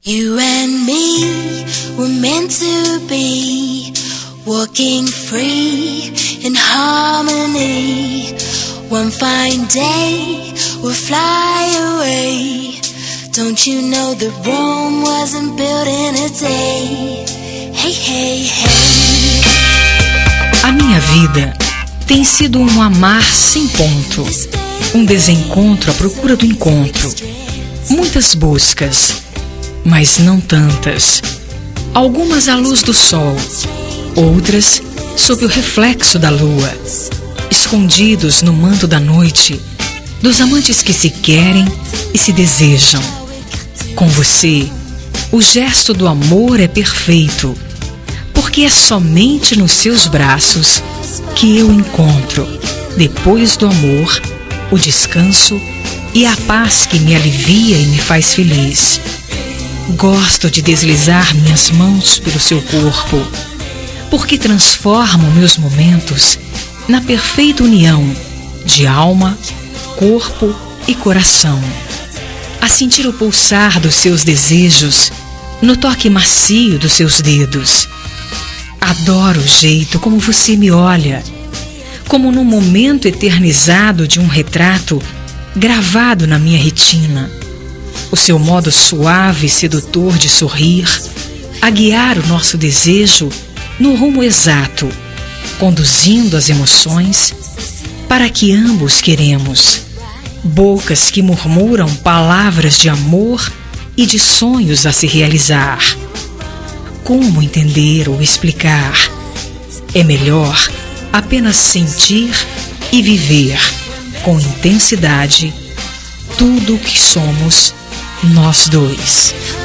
You and me were meant to be, walking free in harmony. One fine day we'll fly away. Don't you know that Rome wasn't built in a day? Hey, hey, hey. A minha vida tem sido um amar sem ponto, um desencontro à procura do encontro. Muitas buscas, mas não tantas. Algumas à luz do sol, outras sob o reflexo da lua, escondidos no manto da noite, dos amantes que se querem e se desejam. Com você, o gesto do amor é perfeito, porque é somente nos seus braços que eu encontro, depois do amor, o descanso e a paz que me alivia e me faz feliz. Gosto de deslizar minhas mãos pelo seu corpo, porque transformo meus momentos na perfeita união de alma, corpo e coração. A sentir o pulsar dos seus desejos no toque macio dos seus dedos. Adoro o jeito como você me olha, como num momento eternizado de um retrato gravado na minha retina. O seu modo suave e sedutor de sorrir, a guiar o nosso desejo no rumo exato, conduzindo as emoções para que ambos queremos. Bocas que murmuram palavras de amor e de sonhos a se realizar. Como entender ou explicar? É melhor apenas sentir e viver com intensidade tudo o que somos nós dois.